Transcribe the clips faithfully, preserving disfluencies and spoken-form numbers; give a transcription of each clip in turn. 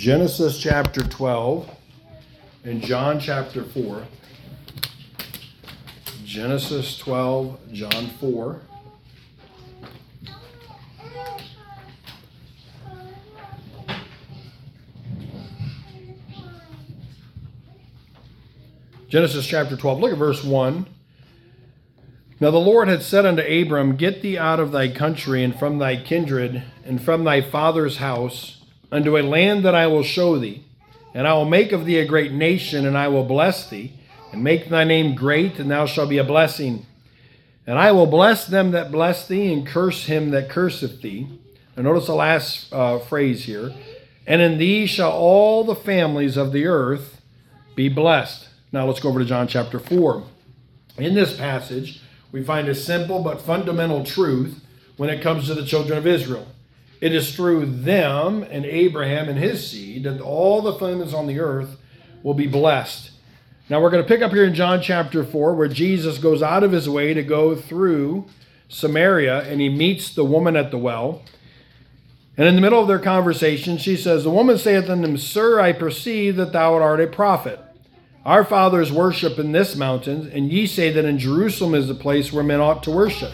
Genesis chapter twelve and John chapter four. Genesis twelve, John four. Genesis chapter twelve, look at verse one. Now the Lord had said unto Abram, Get thee out of thy country, and from thy kindred, and from thy father's house, unto a land that I will show thee. And I will make of thee a great nation, and I will bless thee, and make thy name great, and thou shalt be a blessing. And I will bless them that bless thee, and curse him that curseth thee. And notice the last uh, phrase here. And in thee shall all the families of the earth be blessed. Now let's go over to John chapter four. In this passage, we find a simple but fundamental truth when it comes to the children of Israel. It is through them and Abraham and his seed that all the families on the earth will be blessed. Now we're going to pick up here in John chapter four, where Jesus goes out of his way to go through Samaria, and he meets the woman at the well. And in the middle of their conversation, she says, The woman saith unto him, Sir, I perceive that thou art a prophet. Our fathers worship in this mountain, and ye say that in Jerusalem is the place where men ought to worship.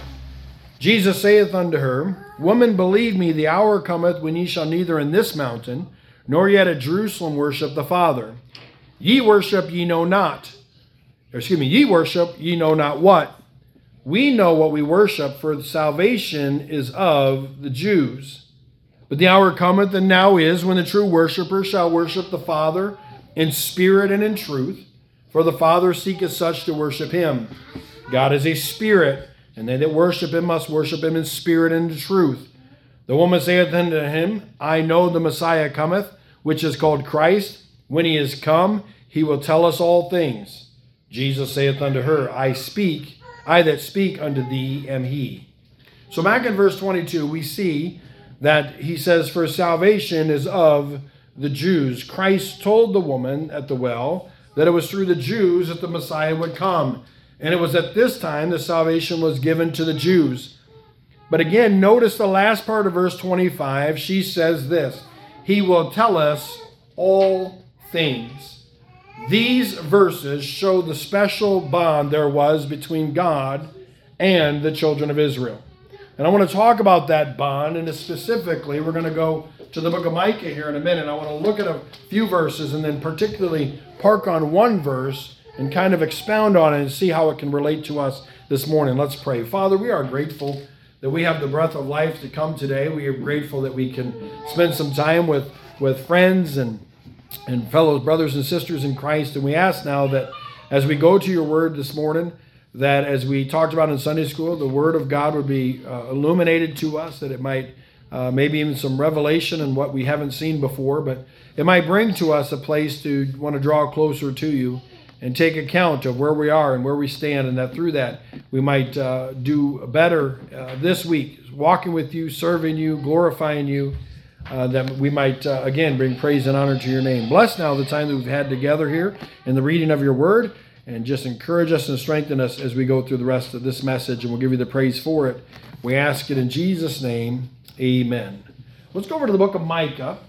Jesus saith unto her, Woman, believe me, the hour cometh when ye shall neither in this mountain, nor yet at Jerusalem worship the Father. Ye worship, ye know not. Or excuse me, ye worship, ye know not what. We know what we worship, for salvation is of the Jews. But the hour cometh, and now is, when the true worshippers shall worship the Father in spirit and in truth, for the Father seeketh such to worship him. God is a spirit, and they that worship him must worship him in spirit and in truth. The woman saith unto him, I know the Messiah cometh, which is called Christ. When he is come, he will tell us all things. Jesus saith unto her, I speak, I that speak unto thee am he. So back in verse twenty-two, we see that he says, For salvation is of the Jews. Christ told the woman at the well that it was through the Jews that the Messiah would come. And it was at this time that salvation was given to the Jews. But again, notice the last part of verse twenty-five. She says this, He will tell us all things. These verses show the special bond there was between God and the children of Israel. And I want to talk about that bond, and specifically, we're going to go to the book of Micah here in a minute. I want to look at a few verses and then particularly park on one verse and kind of expound on it and see how it can relate to us this morning. Let's pray. Father, we are grateful that we have the breath of life to come today. We are grateful that we can spend some time with, with friends and, and fellow brothers and sisters in Christ. And we ask now that as we go to your word this morning, that as we talked about in Sunday school, the word of God would be uh, illuminated to us, that it might uh, maybe even some revelation in what we haven't seen before, but it might bring to us a place to want to draw closer to you and take account of where we are and where we stand, and that through that we might uh, do better uh, this week, walking with you, serving you, glorifying you, uh, that we might, uh, again, bring praise and honor to your name. Bless now the time that we've had together here in the reading of your word, and just encourage us and strengthen us as we go through the rest of this message, and we'll give you the praise for it. We ask it in Jesus' name, amen. Let's go over to the book of Micah,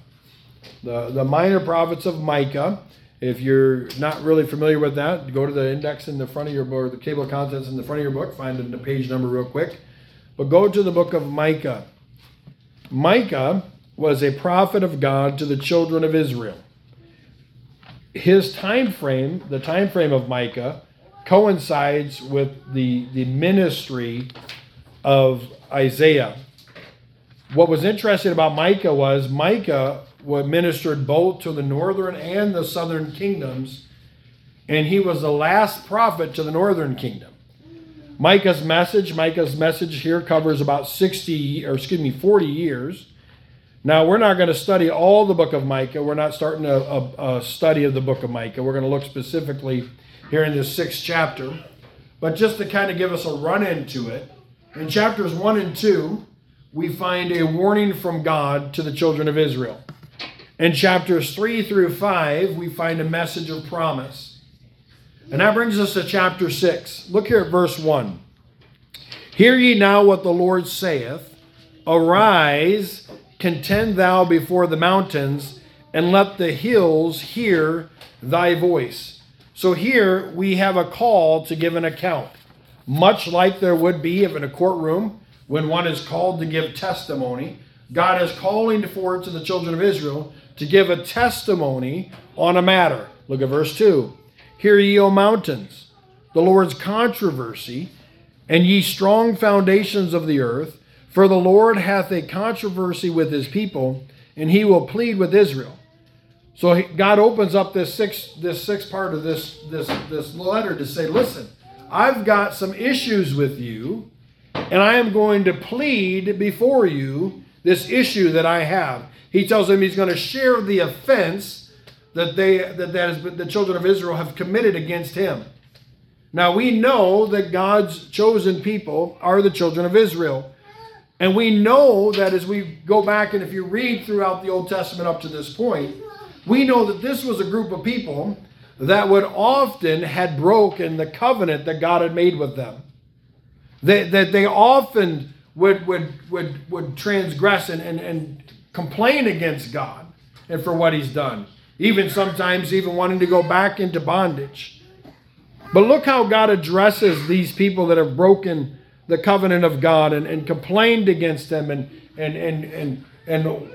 the, the minor prophets of Micah. If you're not really familiar with that, go to the index in the front of your book, or the table of contents in the front of your book, find it in the page number real quick. But go to the book of Micah. Micah was a prophet of God to the children of Israel. His time frame, the time frame of Micah, coincides with the, the ministry of Isaiah. What was interesting about Micah was Micah ministered both to the northern and the southern kingdoms, and he was the last prophet to the northern kingdom. Micah's message, Micah's message here covers about sixty, or excuse me, forty years. Now, we're not going to study all the book of Micah. We're not starting a, a, a study of the book of Micah. We're going to look specifically here in this sixth chapter. But just to kind of give us a run into it, in chapters one and two, we find a warning from God to the children of Israel. In chapters three through five, we find a message of promise. And that brings us to chapter six. Look here at verse one. Hear ye now what the Lord saith, Arise, contend thou before the mountains, and let the hills hear thy voice. So here we have a call to give an account, much like there would be if in a courtroom when one is called to give testimony. God is calling forward to the children of Israel to give a testimony on a matter. Look at verse two. Hear ye, O mountains, the Lord's controversy, and ye strong foundations of the earth. For the Lord hath a controversy with his people, and he will plead with Israel. So God opens up this six this sixth part of this, this, this letter to say, listen, I've got some issues with you, and I am going to plead before you this issue that I have. He tells them he's going to share the offense that they that, that is, the children of Israel have committed against him. Now we know that God's chosen people are the children of Israel. And we know that as we go back and if you read throughout the Old Testament up to this point, we know that this was a group of people that would often had broken the covenant that God had made with them. They, that they often would would would would transgress and, and, and complain against God and for what he's done. Even sometimes even wanting to go back into bondage. But look how God addresses these people that have broken the covenant of God and, and complained against him and and and and and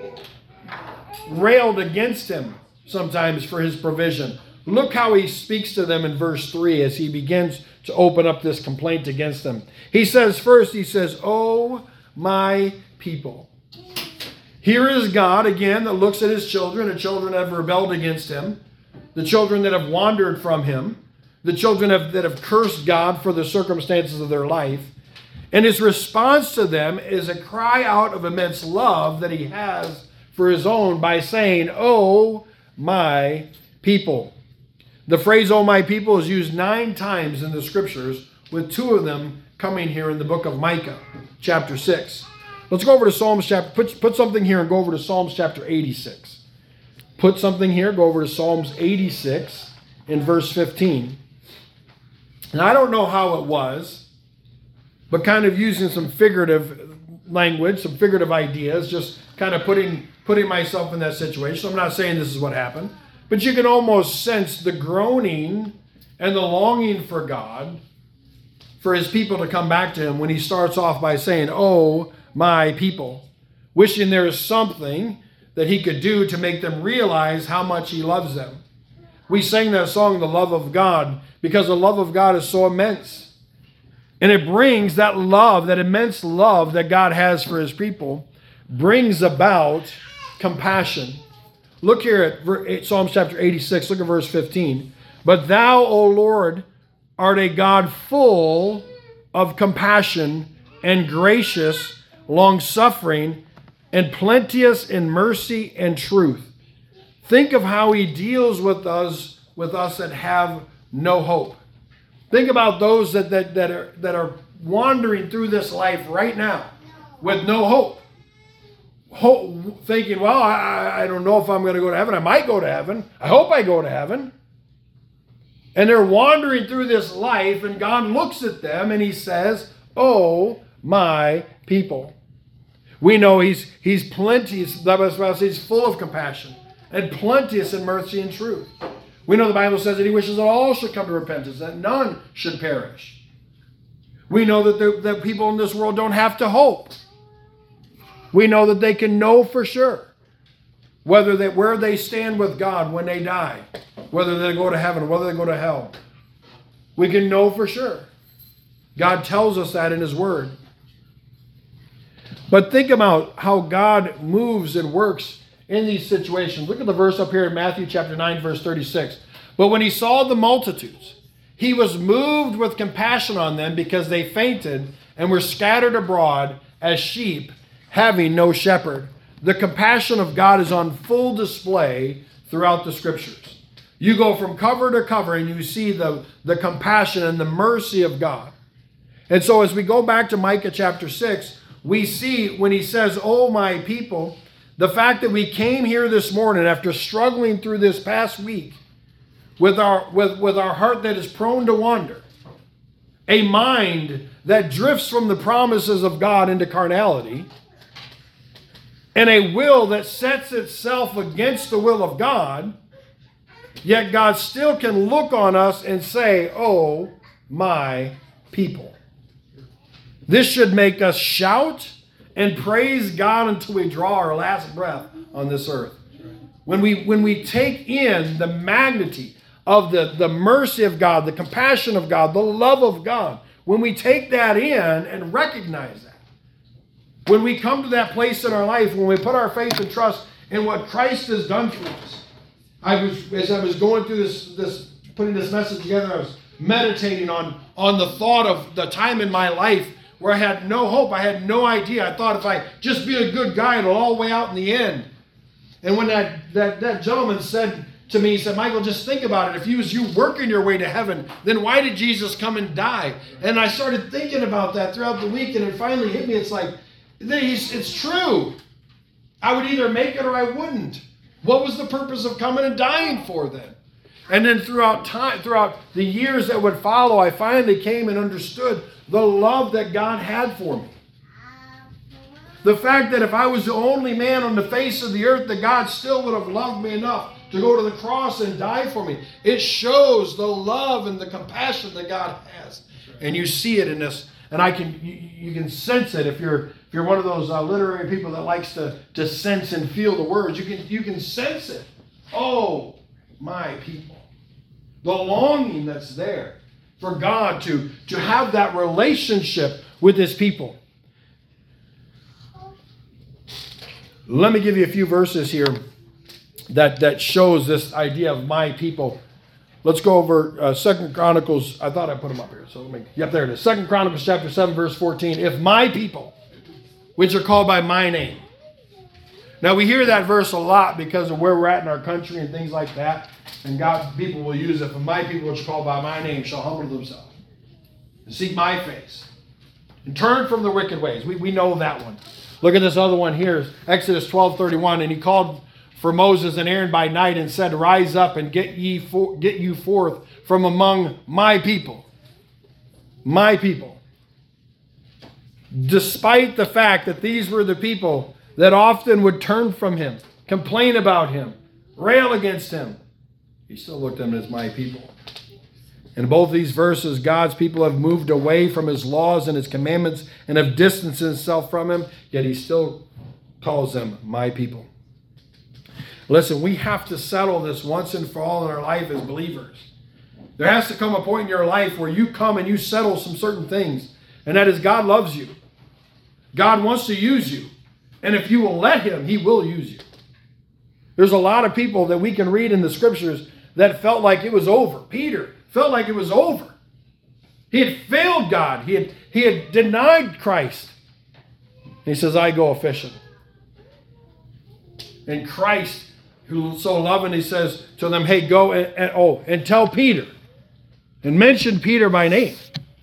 railed against him sometimes for his provision. Look how he speaks to them in verse three as he begins to open up this complaint against them. He says first, he says, "Oh, my people." Here is God again that looks at his children, the children that have rebelled against him, the children that have wandered from him, the children have, that have cursed God for the circumstances of their life. And his response to them is a cry out of immense love that he has for his own by saying, "Oh, my people." The phrase, "oh, my people," is used nine times in the scriptures, with two of them coming here in the book of Micah, chapter six. Let's go over to Psalms chapter, put, put something here and go over to Psalms chapter eighty-six. Put something here, go over to Psalms eighty-six in verse fifteen. And I don't know how it was, but kind of using some figurative language, some figurative ideas, just kind of putting, putting myself in that situation. I'm not saying this is what happened. But you can almost sense the groaning and the longing for God, for his people to come back to him when he starts off by saying, "Oh, my people," wishing there is something that he could do to make them realize how much he loves them. We sang that song, "The Love of God," because the love of God is so immense. And it brings that love, that immense love that God has for his people, brings about compassion. Look here at Psalms chapter eighty-six, look at verse fifteen. "But thou, O Lord, art a God full of compassion and gracious, long-suffering, and plenteous in mercy and truth." Think of how he deals with us, with us that have no hope. Think about those that, that, that, are, that are wandering through this life right now with no hope. Hope, thinking, well, I, I don't know if I'm going to go to heaven. I might go to heaven. I hope I go to heaven. And they're wandering through this life, and God looks at them and he says, "Oh, my people." We know he's he's plenteous, he's full of compassion and plenteous in mercy and truth. We know the Bible says that he wishes that all should come to repentance, that none should perish. We know that the, that people in this world don't have to hope. We know that they can know for sure whether they, where they stand with God when they die, whether they go to heaven, whether they go to hell. We can know for sure. God tells us that in his word. But think about how God moves and works in these situations. Look at the verse up here in Matthew chapter nine, verse thirty-six. "But when he saw the multitudes, he was moved with compassion on them because they fainted and were scattered abroad as sheep having no shepherd." The compassion of God is on full display throughout the scriptures. You go from cover to cover and you see the, the compassion and the mercy of God. And so as we go back to Micah chapter six, we see when he says, "Oh, my people," the fact that we came here this morning after struggling through this past week with our, with, with our heart that is prone to wander, a mind that drifts from the promises of God into carnality, and a will that sets itself against the will of God, yet God still can look on us and say, oh, my people. This should make us shout and praise God until we draw our last breath on this earth. When we, when we take in the magnitude of the, the mercy of God, the compassion of God, the love of God, when we take that in and recognize that, when we come to that place in our life, when we put our faith and trust in what Christ has done for us. I was, as I was going through this, this putting this message together, I was meditating on, on the thought of the time in my life where I had no hope. I had no idea. I thought if I just be a good guy, it'll all way out in the end. And when that, that, that gentleman said to me, he said, Michael, just think about it. If you was you working your way to heaven, then why did Jesus come and die? And I started thinking about that throughout the week, and it finally hit me. It's like, it's true. I would either make it or I wouldn't. What was the purpose of coming and dying for then? And then throughout time, throughout the years that would follow, I finally came and understood the love that God had for me. The fact that if I was the only man on the face of the earth, that God still would have loved me enough to go to the cross and die for me. It shows the love and the compassion that God has. And you see it in this. And I can, you, you can sense it if you're if you're one of those uh, literary people that likes to, to sense and feel the words. You can you can sense it. Oh, my people. The longing that's there for God to, to have that relationship with his people. Let me give you a few verses here that, that shows this idea of my people. Let's go over uh, Second Chronicles. I thought I put them up here. So let me, yep, there it is. Second Chronicles chapter seven, verse fourteen. If my people, which are called by my name. Now we hear that verse a lot because of where we're at in our country and things like that. And God, people will use it. For my people, which are called by my name, shall humble themselves and seek my face and turn from the wicked ways. We, we know that one. Look at this other one here. Exodus twelve thirty-one. And he called for Moses and Aaron by night and said, rise up and get ye for, get you forth from among my people. My people. Despite the fact that these were the people that often would turn from him, complain about him, rail against him, he still looked at them as my people. In both these verses, God's people have moved away from his laws and his commandments and have distanced himself from him, yet he still calls them my people. Listen, we have to settle this once and for all in our life as believers. There has to come a point in your life where you come and you settle some certain things, and that is God loves you. God wants to use you, and if you will let him, he will use you. There's a lot of people that we can read in the scriptures that felt like it was over. Peter felt like it was over. He had failed God. He had, he had denied Christ. And he says, I go a-fishing. And Christ, who so loving, he says to them, hey, go and, and oh, and tell Peter. And mention Peter by name.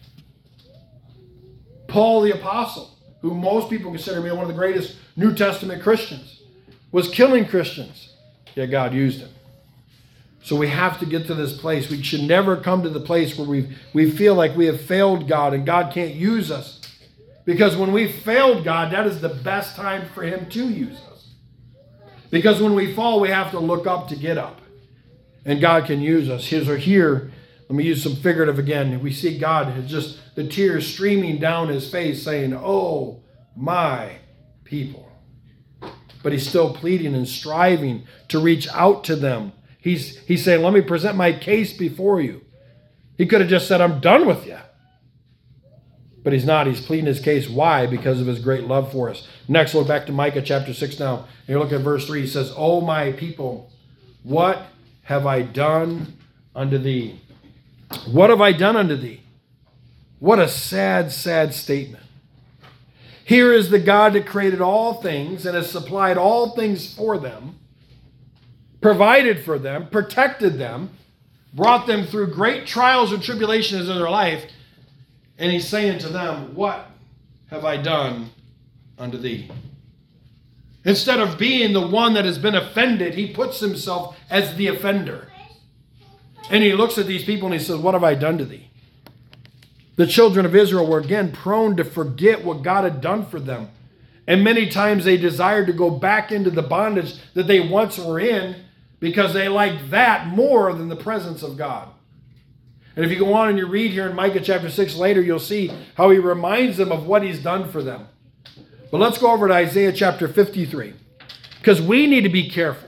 Paul the Apostle, who most people consider to be one of the greatest New Testament Christians, was killing Christians. Yet God used him. So we have to get to this place. We should never come to the place where we we feel like we have failed God and God can't use us. Because when we failed God, that is the best time for him to use us. Because when we fall, we have to look up to get up. And God can use us. His or here, let me use some figurative again. We see God, just the tears streaming down his face saying, oh, my people. But he's still pleading and striving to reach out to them. He's, he's saying, let me present my case before you. He could have just said, I'm done with you. But he's not. He's pleading his case. Why? Because of his great love for us. Next, look back to Micah chapter six now. And you look at verse three. He says, O my people, what have I done unto thee? What have I done unto thee? What a sad, sad statement. Here is the God that created all things and has supplied all things for them, provided for them, protected them, brought them through great trials and tribulations in their life. And he's saying to them, what have I done unto thee? Instead of being the one that has been offended, he puts himself as the offender. And he looks at these people and he says, what have I done to thee? The children of Israel were again prone to forget what God had done for them And many times they desired to go back into the bondage that they once were in because they liked that more than the presence of God. And if you go on and you read here in Micah chapter six later, you'll see how he reminds them of what he's done for them. But let's go over to Isaiah chapter fifty-three. Because we need to be careful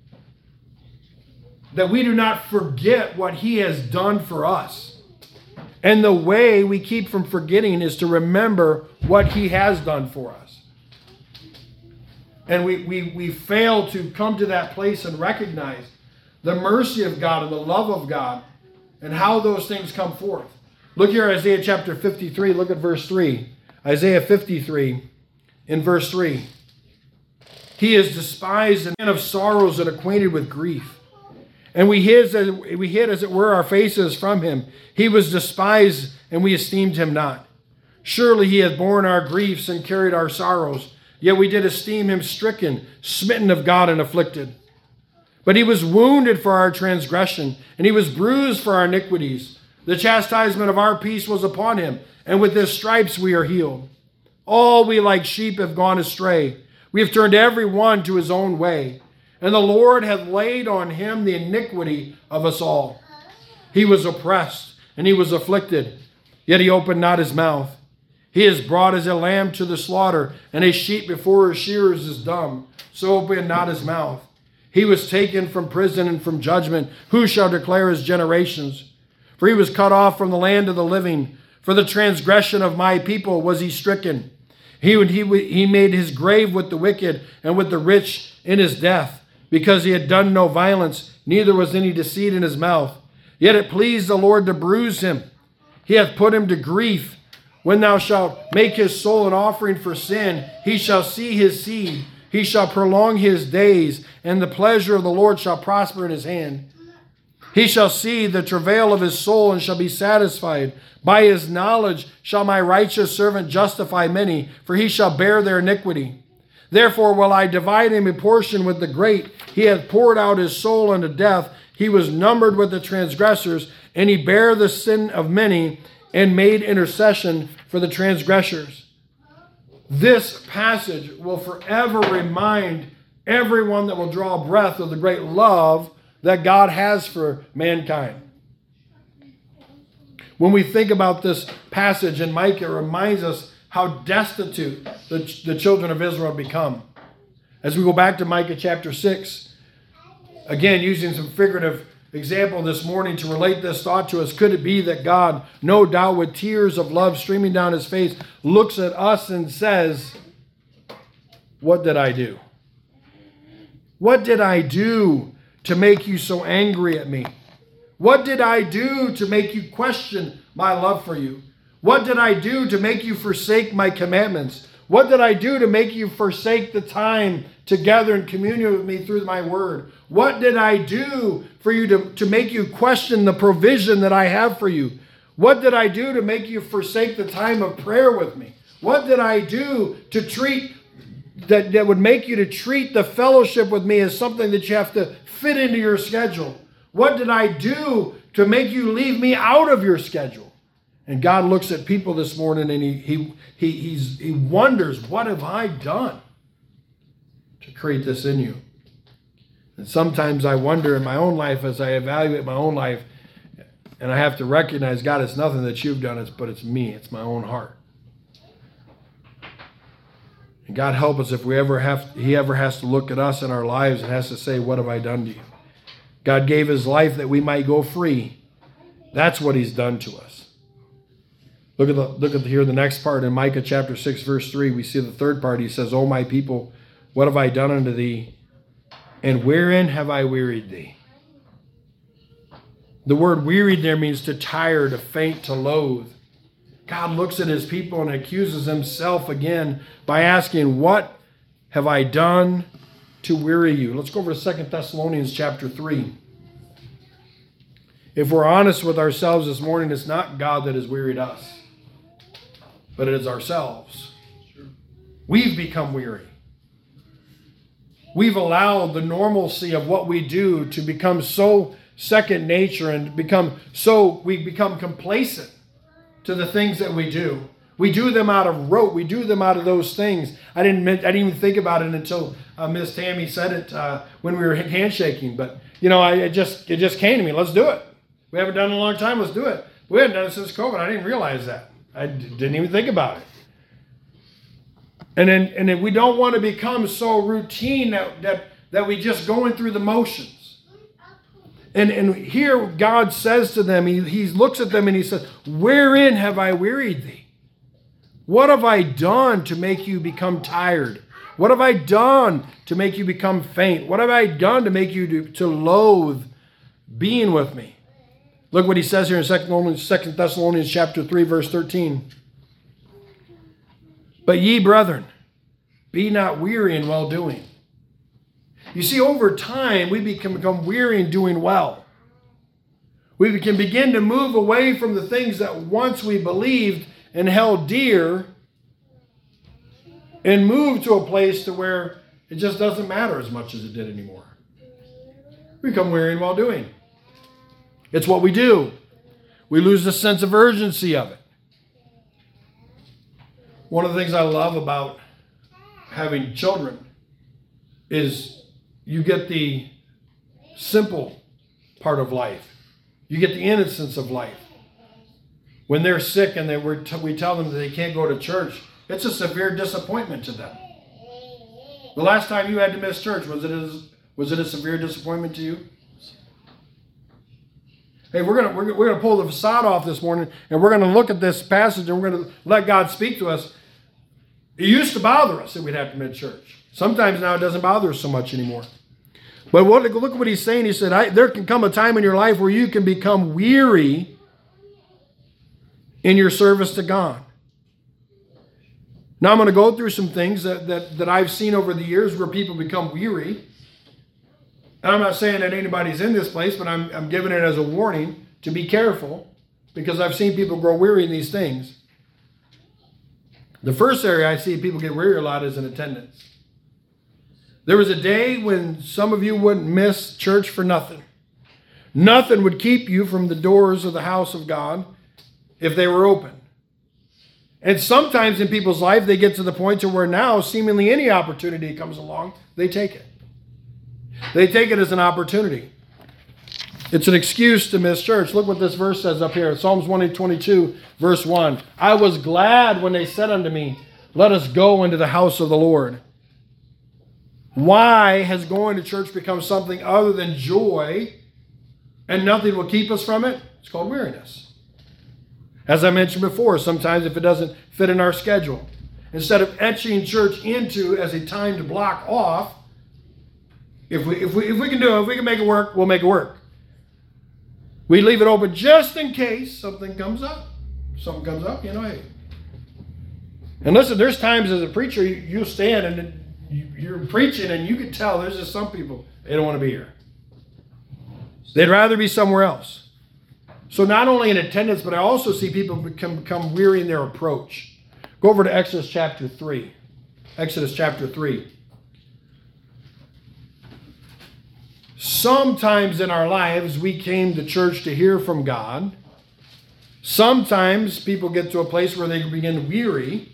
that we do not forget what he has done for us. And the way we keep from forgetting is to remember what he has done for us. And we, we, we fail to come to that place and recognize the mercy of God and the love of God and how those things come forth. Look here, Isaiah chapter fifty-three. Look at verse three. Isaiah fifty-three in verse three. He is despised and man of sorrows and acquainted with grief. And we hid, as, we hid, as it were, our faces from him. He was despised, and we esteemed him not. Surely he hath borne our griefs and carried our sorrows. Yet we did esteem him stricken, smitten of God, and afflicted. But he was wounded for our transgression, and he was bruised for our iniquities. The chastisement of our peace was upon him, and with his stripes we are healed. All we like sheep have gone astray. We have turned every one to his own way. And the Lord hath laid on him the iniquity of us all. He was oppressed, and he was afflicted, yet he opened not his mouth. He is brought as a lamb to the slaughter, and a sheep before her shearers is dumb, so opened not his mouth. He was taken from prison and from judgment. Who shall declare his generations? For he was cut off from the land of the living. For the transgression of my people was he stricken. He, he, he made his grave with the wicked and with the rich in his death, because he had done no violence, neither was any deceit in his mouth. Yet it pleased the Lord to bruise him. He hath put him to grief. When thou shalt make his soul an offering for sin, he shall see his seed. He shall prolong his days, and the pleasure of the Lord shall prosper in his hand. He shall see the travail of his soul and shall be satisfied. By his knowledge shall my righteous servant justify many, for he shall bear their iniquity. Therefore will I divide him a portion with the great. He hath poured out his soul unto death. He was numbered with the transgressors, and he bare the sin of many, and made intercession for the transgressors. This passage will forever remind everyone that will draw breath of the great love that God has for mankind. When we think about this passage in Micah, it reminds us how destitute the, the children of Israel have become. As we go back to Micah chapter six, again, using some figurative example this morning to relate this thought to us, could it be that God, no doubt with tears of love streaming down his face, looks at us and says, what did I do? What did I do to make you so angry at me? What did I do to make you question my love for you? What did I do to make you forsake my commandments? What did I do to make you forsake the time together in communion with me through my word? What did I do for you to, to make you question the provision that I have for you? What did I do to make you forsake the time of prayer with me? What did I do to treat that, that would make you to treat the fellowship with me as something that you have to fit into your schedule? What did I do to make you leave me out of your schedule? And God looks at people this morning and he, he, he, he's, he wonders, what have I done to create this in you? And sometimes I wonder in my own life as I evaluate my own life, and I have to recognize, God, it's nothing that you've done, it's, but it's me. It's my own heart. And God help us if we ever have, he ever has to look at us in our lives and has to say, what have I done to you? God gave his life that we might go free. That's what he's done to us. Look at the look at the, here the next part in Micah chapter six verse three. We see the third part. He says, "O my people, what have I done unto thee? And wherein have I wearied thee?" The word wearied there means to tire, to faint, to loathe. God looks at his people and accuses himself again by asking, "What have I done to weary you?" Let's go over to Second Thessalonians chapter three. If we're honest with ourselves this morning, it's not God that has wearied us, but it is ourselves. We've become weary. We've allowed the normalcy of what we do to become so second nature and become so, we become complacent to the things that we do. We do them out of rote. We do them out of those things. I didn't I didn't even think about it until uh, Miss Tammy said it uh, when we were handshaking. But, you know, I it just it just came to me. Let's do it. We haven't done it in a long time. Let's do it. We hadn't done it since COVID. I didn't realize that. I d- didn't even think about it. And then, and then we don't want to become so routine that, that, that we just going through the motions. And, and here God says to them, he, he looks at them and he says, wherein have I wearied thee? What have I done to make you become tired? What have I done to make you become faint? What have I done to make you to, to loathe being with me? Look what he says here in Second Thessalonians chapter three, verse thirteen. But ye, brethren, be not weary in well-doing. You see, over time, we become weary in doing well. We can begin to move away from the things that once we believed and held dear and move to a place to where it just doesn't matter as much as it did anymore. We become weary in well-doing. It's what we do. We lose the sense of urgency of it. One of the things I love about having children is you get the simple part of life. You get the innocence of life. When they're sick and they were t- we tell them that they can't go to church, it's a severe disappointment to them. The last time you had to miss church, was it a, was it a severe disappointment to you? Hey, we're gonna we're, we're gonna pull the facade off this morning, and we're gonna look at this passage, and we're gonna let God speak to us. It used to bother us that we'd have to miss church. Sometimes now it doesn't bother us so much anymore. But what, look at what he's saying. He said, I, there can come a time in your life where you can become weary in your service to God. Now I'm going to go through some things that, that, that I've seen over the years where people become weary. And I'm not saying that anybody's in this place, but I'm, I'm giving it as a warning to be careful, because I've seen people grow weary in these things. The first area I see people get weary a lot is in attendance. There was a day when some of you wouldn't miss church for nothing. Nothing would keep you from the doors of the house of God if they were open. And sometimes in people's life, they get to the point to where now seemingly any opportunity comes along, they take it. They take it as an opportunity. It's an excuse to miss church. Look what this verse says up here. Psalms one twenty-two, verse one. I was glad when they said unto me, let us go into the house of the Lord. Why has going to church become something other than joy and nothing will keep us from it? It's called weariness. As I mentioned before, sometimes if it doesn't fit in our schedule, instead of etching church into as a time to block off, if we, if we, if we can do it, if we can make it work, we'll make it work. We leave it open just in case something comes up. Something comes up, you know, hey. And listen, there's times as a preacher, you, you stand and you're preaching and you can tell there's just some people, they don't want to be here. They'd rather be somewhere else. So not only in attendance, but I also see people become, become weary in their approach. Go over to Exodus chapter three. Exodus chapter three. Sometimes in our lives, we came to church to hear from God. Sometimes people get to a place where they begin weary.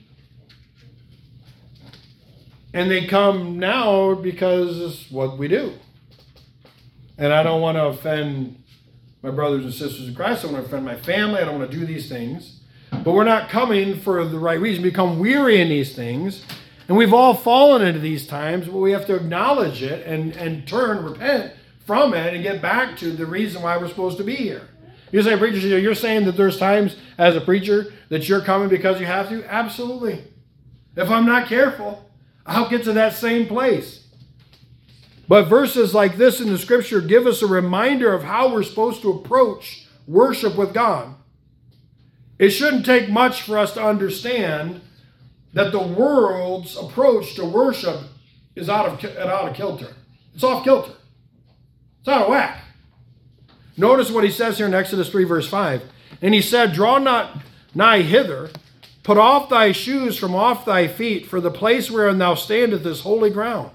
And they come now because it's what we do. And I don't want to offend my brothers and sisters in Christ. I don't want to offend my family. I don't want to do these things. But we're not coming for the right reason. We become weary in these things. And we've all fallen into these times, but we have to acknowledge it and, and turn, repent from it, and get back to the reason why we're supposed to be here. You say, preacher, you're saying that there's times as a preacher that you're coming because you have to? Absolutely. If I'm not careful, I'll get to that same place. But verses like this in the scripture give us a reminder of how we're supposed to approach worship with God. It shouldn't take much for us to understand that the world's approach to worship is out of, out of kilter. It's off kilter. It's out of whack. Notice what he says here in Exodus three, verse five. And he said, draw not nigh hither, put off thy shoes from off thy feet, for the place wherein thou standest is holy ground.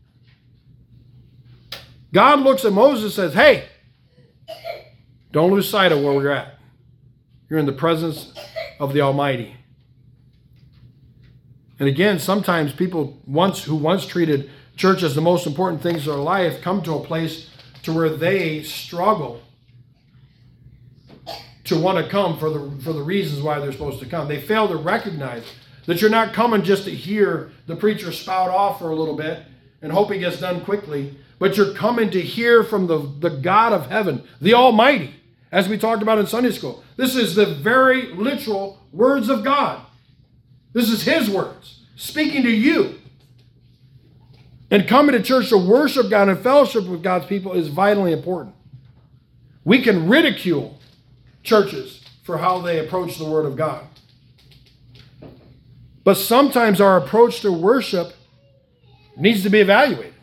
God looks at Moses and says, hey, don't lose sight of where we're at. You're in the presence of the Almighty. And again, sometimes people once who once treated church as the most important things of their life come to a place to where they struggle to want to come for the for the reasons why they're supposed to come. They fail to recognize that you're not coming just to hear the preacher spout off for a little bit and hope he gets done quickly, but you're coming to hear from the, the God of heaven, the Almighty, as we talked about in Sunday school. This is the very literal words of God. This is his words speaking to you. And coming to church to worship God and fellowship with God's people is vitally important. We can ridicule churches for how they approach the Word of God. But sometimes our approach to worship needs to be evaluated.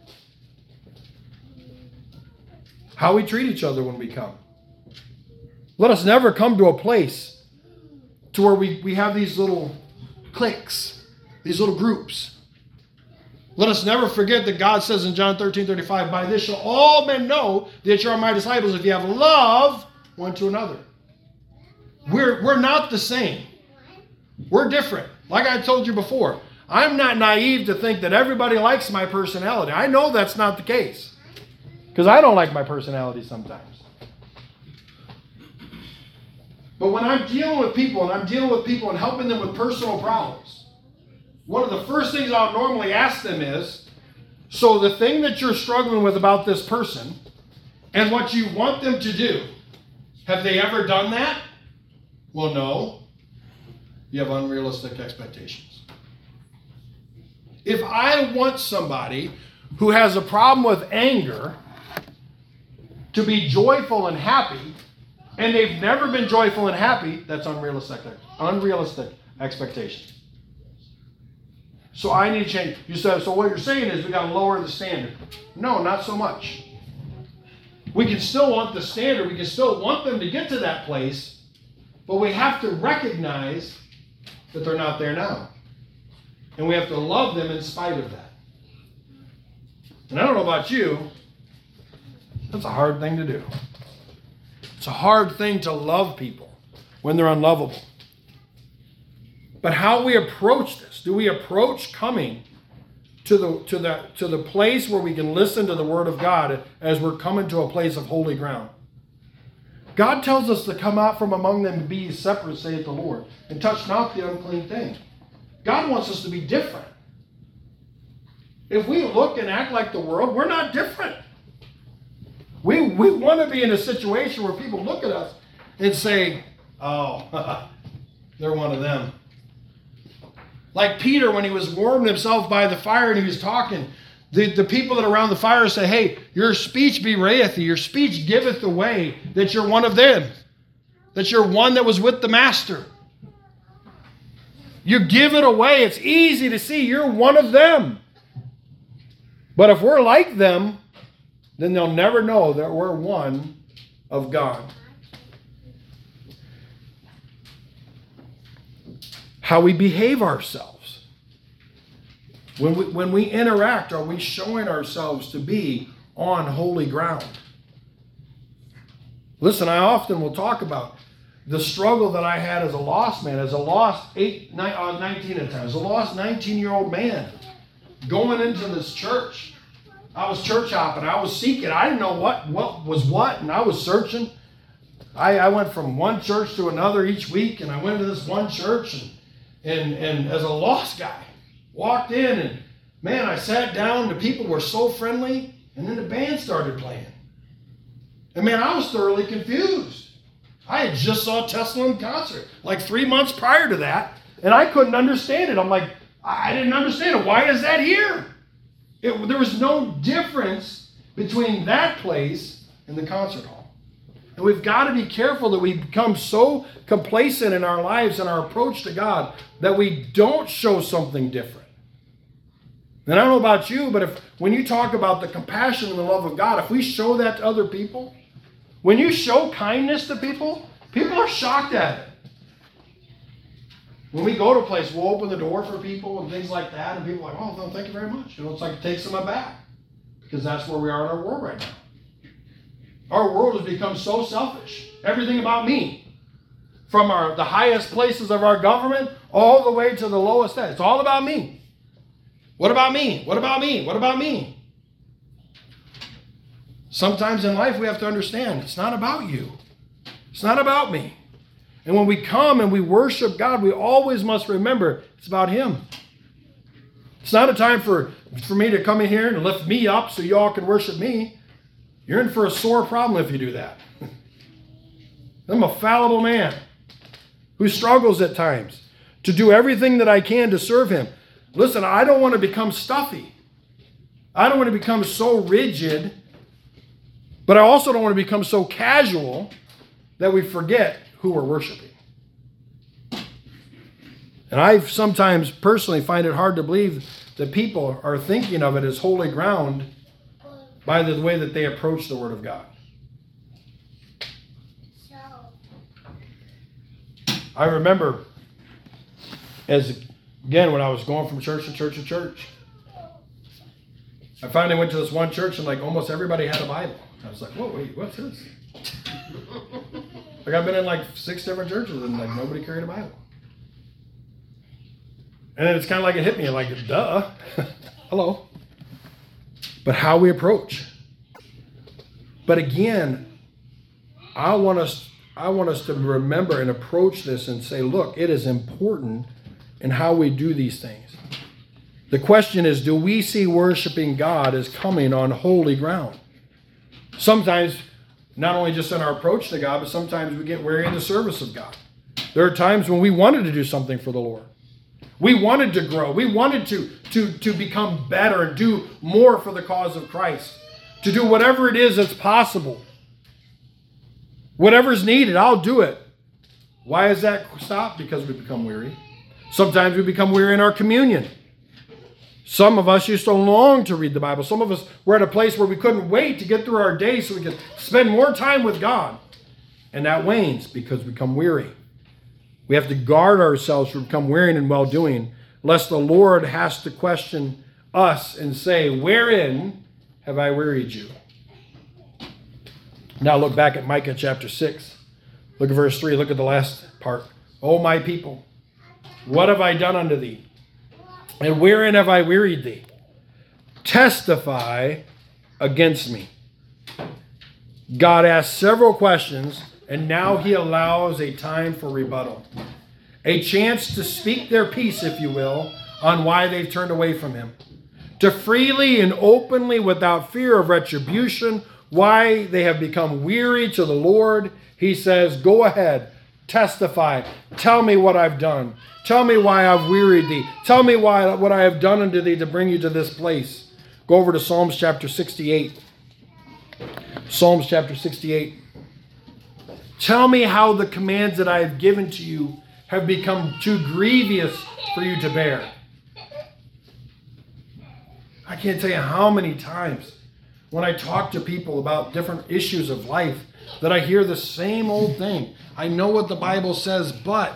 How we treat each other when we come. Let us never come to a place to where we, we have these little cliques, these little groups. Let us never forget that God says in John thirteen thirty-five, by this shall all men know that you are my disciples if you have love one to another. We're, we're not the same. We're different. Like I told you before, I'm not naive to think that everybody likes my personality. I know that's not the case. Because I don't like my personality sometimes. But when I'm dealing with people, and I'm dealing with people and helping them with personal problems, one of the first things I'll normally ask them is, so the thing that you're struggling with about this person and what you want them to do, have they ever done that? Well, no. You have unrealistic expectations. If I want somebody who has a problem with anger to be joyful and happy, and they've never been joyful and happy, that's unrealistic, unrealistic expectations. So I need to change. You said, so what you're saying is we got to lower the standard. No, not so much. We can still want the standard. We can still want them to get to that place, but we have to recognize that they're not there now. And we have to love them in spite of that. And I don't know about you, that's a hard thing to do. It's a hard thing to love people when they're unlovable. But how we approach this, do we approach coming to the to the to the place where we can listen to the Word of God as we're coming to a place of holy ground? God tells us to come out from among them and be separate, saith the Lord, and touch not the unclean thing. God wants us to be different. If we look and act like the world, we're not different. We, we want to be in a situation where people look at us and say, oh, they're one of them. Like Peter, when he was warming himself by the fire and he was talking, the, the people that are around the fire say, hey, your speech bewrayeth thee, your speech giveth away that you're one of them, that you're one that was with the master. You give it away. It's easy to see you're one of them. But if we're like them, then they'll never know that we're one of God. How we behave ourselves. When we, when we interact, are we showing ourselves to be on holy ground? Listen, I often will talk about the struggle that I had as a lost man, as a lost eight, nine, uh, nineteen at times, as a lost nineteen-year-old man going into this church. I was church hopping. I was seeking. I didn't know what, what was what, and I was searching. I, I went from one church to another each week, and I went to this one church, and, and, and as a lost guy, walked in, and man, I sat down. The people were so friendly, and then the band started playing. And man, I was thoroughly confused. I had just saw Tesla in concert like three months prior to that, and I couldn't understand it. I'm like, I didn't understand it. Why is that here? It, there was no difference between that place and the concert hall. And we've got to be careful that we become so complacent in our lives and our approach to God that we don't show something different. And I don't know about you, but if when you talk about the compassion and the love of God, if we show that to other people, when you show kindness to people, people are shocked at it. When we go to a place, we'll open the door for people and things like that, and people are like, oh, no, thank you very much. You know, it's like it takes them aback, because that's where we are in our world right now. Our world has become so selfish. Everything about me. from our the highest places of our government all the way to the lowest end. It's all about me. What about me? What about me? What about me? Sometimes in life we have to understand it's not about you. It's not about me. And when we come and we worship God, we always must remember it's about Him. It's not a time for, for me to come in here and lift me up so you all can worship me. You're in for a sore problem if you do that. I'm a fallible man who struggles at times to do everything that I can to serve Him. Listen, I don't want to become stuffy. I don't want to become so rigid, but I also don't want to become so casual that we forget who we're worshiping. And I sometimes personally find it hard to believe that people are thinking of it as holy ground by the way that they approach the Word of God. I remember, as again, when I was going from church to church to church, I finally went to this one church and like almost everybody had a Bible. I was like, whoa, wait, what's this? Like I've been in like six different churches and like nobody carried a Bible. And then it's kind of like it hit me like, duh, hello. But how we approach. But again, I want us, I want us to remember and approach this and say, look, it is important in how we do these things. The question is, do we see worshiping God as coming on holy ground? Sometimes, not only just in our approach to God, but sometimes we get weary in the service of God. There are times when we wanted to do something for the Lord. We wanted to grow. We wanted to, to, to become better and do more for the cause of Christ. To do whatever it is that's possible. Whatever's needed, I'll do it. Why is that stopped? Because we become weary. Sometimes we become weary in our communion. Some of us used to long to read the Bible. Some of us were at a place where we couldn't wait to get through our day so we could spend more time with God. And that wanes because we become weary. We have to guard ourselves from become weary in well-doing, lest the Lord has to question us and say, wherein have I wearied you? Now look back at Micah chapter six. Look at verse three. Look at the last part. O my people, what have I done unto thee? And wherein have I wearied thee? Testify against me. God asked several questions, and now He allows a time for rebuttal. A chance to speak their piece, if you will, on why they've turned away from Him. To freely and openly, without fear of retribution, why they have become weary to the Lord. He says, go ahead, testify, tell me what I've done. Tell me why I've wearied thee. Tell me why what I have done unto thee to bring you to this place. Go over to Psalms chapter sixty-eight. Psalms chapter sixty-eight. Tell me how the commands that I have given to you have become too grievous for you to bear. I can't tell you how many times when I talk to people about different issues of life that I hear the same old thing. I know what the Bible says, but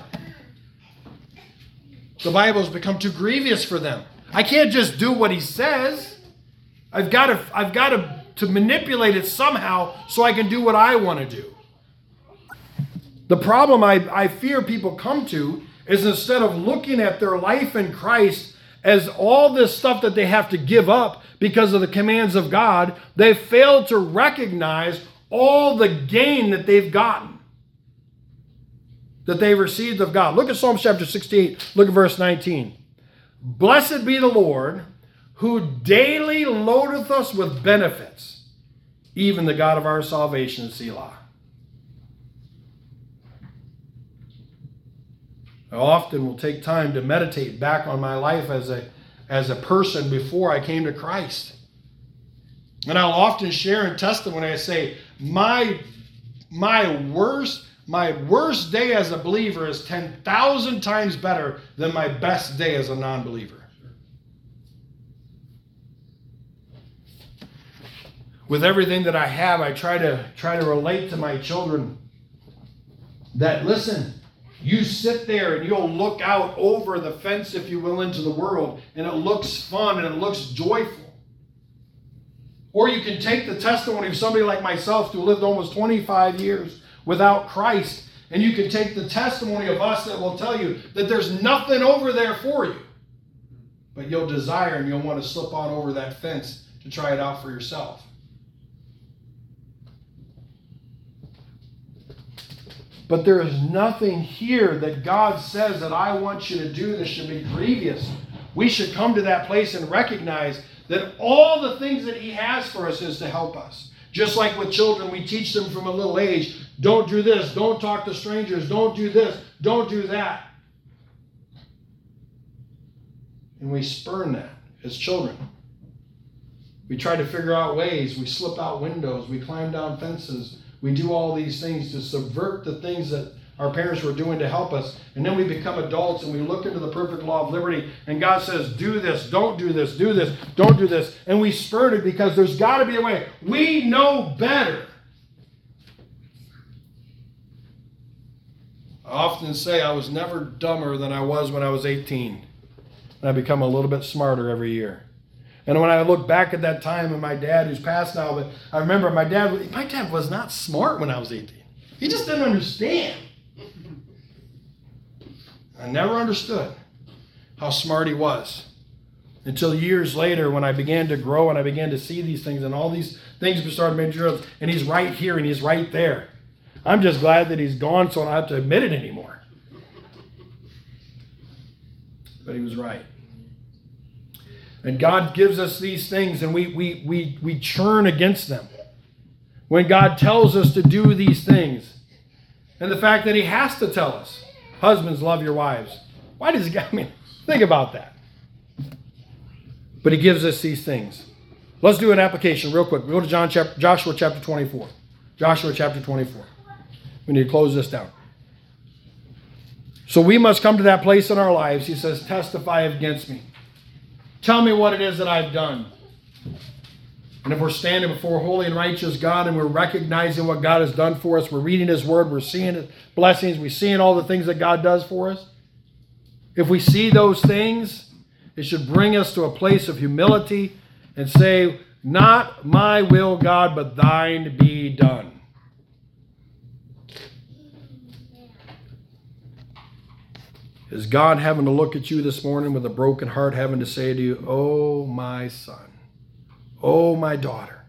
the Bible has become too grievous for them. I can't just do what He says. I've got to, I've got to, to manipulate it somehow so I can do what I want to do. The problem I, I fear people come to is instead of looking at their life in Christ as all this stuff that they have to give up because of the commands of God, they fail to recognize all the gain that they've gotten, that they've received of God. Look at Psalm chapter sixty-eight. Look at verse nineteen. Blessed be the Lord, who daily loadeth us with benefits, even the God of our salvation, Selah. I often will take time to meditate back on my life as a, as a person before I came to Christ. And I'll often share in testimony, I say, my, my worst My worst day as a believer is ten thousand times better than my best day as a non-believer. With everything that I have, I try to try to relate to my children that, listen, you sit there and you'll look out over the fence, if you will, into the world, and it looks fun and it looks joyful. Or you can take the testimony of somebody like myself who lived almost twenty-five years without Christ, And you can take the testimony of us that will tell you that there's nothing over there for you. But you'll desire and you'll want to slip on over that fence to try it out for yourself. But there is nothing here that God says that I want you to do that should be grievous. We should come to that place and recognize that all the things that he has for us is to help us. Just like with children, we teach them from a little age, don't do this, don't talk to strangers, don't do this, don't do that. And we spurn that as children. We try to figure out ways, we slip out windows, we climb down fences, we do all these things to subvert the things that our parents were doing to help us. And then we become adults and we look into the perfect law of liberty. And God says, do this, don't do this, do this, don't do this. And we spurn it because there's got to be a way. We know better. I often say I was never dumber than I was when I was eighteen. And I become a little bit smarter every year. And when I look back at that time and my dad, who's passed now, but I remember my dad, my dad was not smart when I was eighteen. He just didn't understand. I never understood how smart he was until years later when I began to grow and I began to see these things and all these things started making sure. And he's right here and he's right there. I'm just glad that he's gone so I don't have to admit it anymore. But he was right. And God gives us these things and we, we, we, we churn against them. When God tells us to do these things. And the fact that he has to tell us. Husbands, love your wives. Why does he, I mean, think about that. But he gives us these things. Let's do an application real quick. We go to John chapter, Joshua chapter twenty-four. Joshua chapter twenty-four. We need to close this down. So we must come to that place in our lives. He says, testify against me. Tell me what it is that I've done. And if we're standing before holy and righteous God and we're recognizing what God has done for us, we're reading his word, we're seeing his blessings, we're seeing all the things that God does for us. If we see those things, it should bring us to a place of humility and say, not my will, God, but thine be done. Is God having to look at you this morning with a broken heart, having to say to you, oh, my son, oh, my daughter,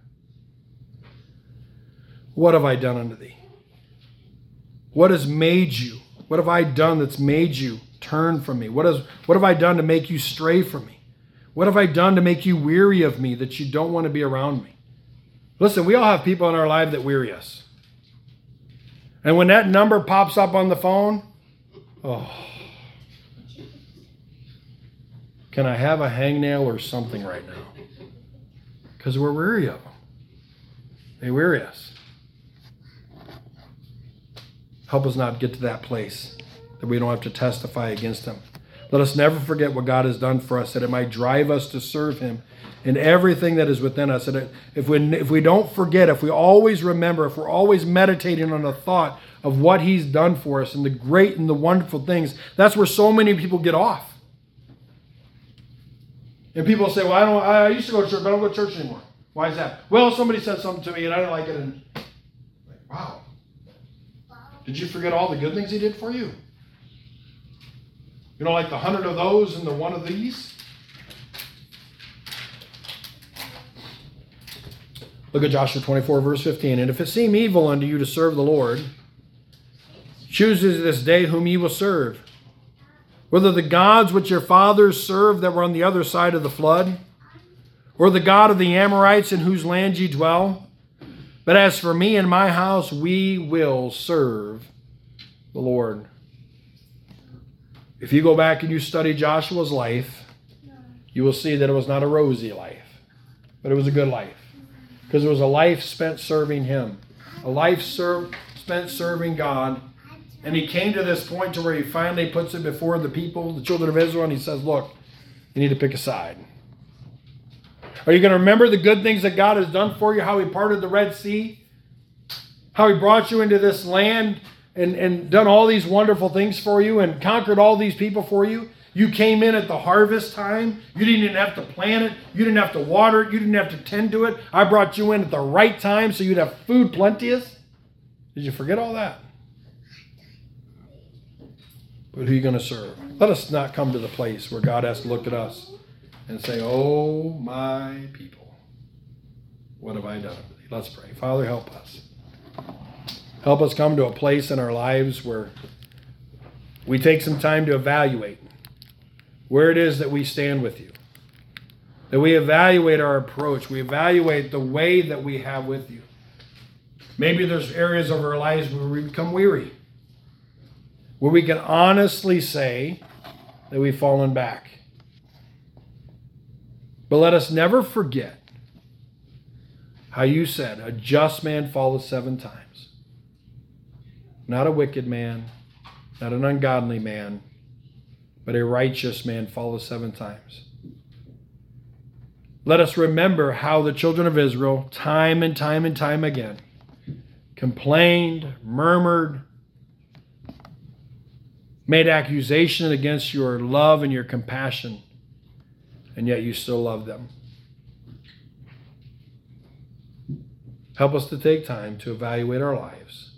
what have I done unto thee? What has made you? What have I done that's made you turn from me? What, has, what have I done to make you stray from me? What have I done to make you weary of me that you don't want to be around me? Listen, we all have people in our life that weary us. And when that number pops up on the phone, oh, can I have a hangnail or something right now? Because we're weary of them. They weary us. Help us not get to that place that we don't have to testify against them. Let us never forget what God has done for us, that it might drive us to serve him in everything that is within us. And if we, if we don't forget, if we always remember, if we're always meditating on the thought of what he's done for us and the great and the wonderful things, that's where so many people get off. And people say, well, I don't. I used to go to church, but I don't go to church anymore. Why is that? Well, somebody said something to me and I didn't like it. And like, wow. Did you forget all the good things he did for you? You know, like the hundred of those and the one of these? Look at Joshua twenty-four, verse fifteen. And if it seem evil unto you to serve the Lord, choose this day whom ye will serve. Whether the gods which your fathers served that were on the other side of the flood, or the God of the Amorites in whose land ye dwell. But as for me and my house, we will serve the Lord. If you go back and you study Joshua's life, you will see that it was not a rosy life, but it was a good life. Because it was a life spent serving him. A life served, spent serving God. And he came to this point to where he finally puts it before the people, the children of Israel, and he says, look, you need to pick a side. Are you going to remember the good things that God has done for you? How he parted the Red Sea? How he brought you into this land and, and done all these wonderful things for you and conquered all these people for you? You came in at the harvest time. You didn't even have to plant it. You didn't have to water it. You didn't have to tend to it. I brought you in at the right time so you'd have food plenteous. Did you forget all that? but who are you going to serve? Let us not come to the place where God has to look at us and say, oh, my people, what have I done? Let's pray. Father, help us. Help us come to a place in our lives where we take some time to evaluate where it is that we stand with you. That we evaluate our approach. We evaluate the way that we have with you. Maybe there's areas of our lives where we become weary. Where we can honestly say that we've fallen back. But let us never forget how you said, a just man falleth seven times. Not a wicked man, not an ungodly man, but a righteous man falleth seven times. Let us remember how the children of Israel, time and time and time again, complained, murmured, made accusation against your love and your compassion, and yet you still love them. Help us to take time to evaluate our lives,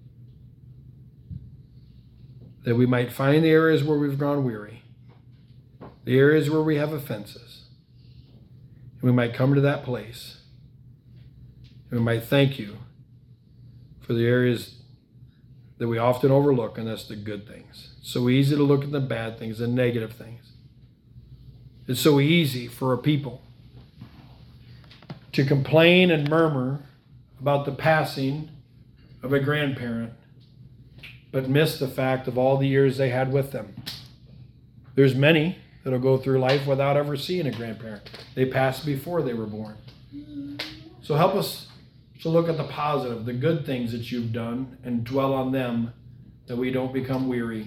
that we might find the areas where we've gone weary, the areas where we have offenses, and we might come to that place, and we might thank you for the areas that we often overlook, and that's the good things. It's so easy to look at the bad things, the negative things. It's so easy for a people to complain and murmur about the passing of a grandparent, but miss the fact of all the years they had with them. There's many that'll go through life without ever seeing a grandparent. They passed before they were born. So help us to look at the positive, the good things that you've done, and dwell on them, that we don't become weary